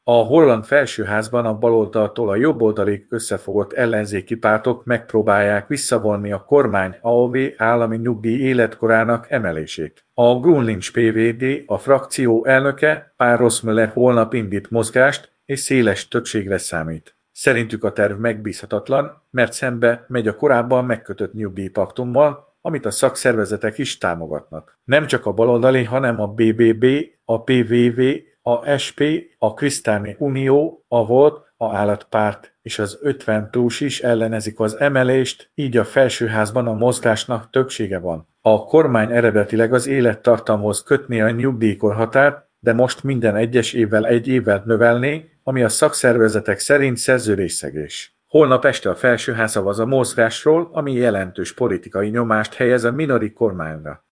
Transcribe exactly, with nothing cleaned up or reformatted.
A holland felsőházban a baloldaltól a jobboldalig összefogott ellenzéki pártok megpróbálják visszavonni a kormány á o vé állami nyugdíj életkorának emelését. A Grünlinks pé vé dé, a frakció elnöke, Pál Rossmöller holnap indít mozgást és széles többségre számít. Szerintük a terv megbízhatatlan, mert szembe megy a korábban megkötött nyugdíjpaktummal, amit a szakszervezetek is támogatnak. Nem csak a baloldali, hanem a bé bé bé, a pé vé vé, a es pé, a Krisztáni Unió, a Volt, a Állatpárt és az ötven plusz is ellenezik az emelést, így a felsőházban a mozgásnak többsége van. A kormány eredetileg az élettartamhoz kötné a nyugdíjkorhatárt, de most minden egyes évvel egy évvel növelné, ami a szakszervezetek szerint szerződésszegés. Holnap este a felsőház szavaz a mozgásról, ami jelentős politikai nyomást helyez a Minori kormányra.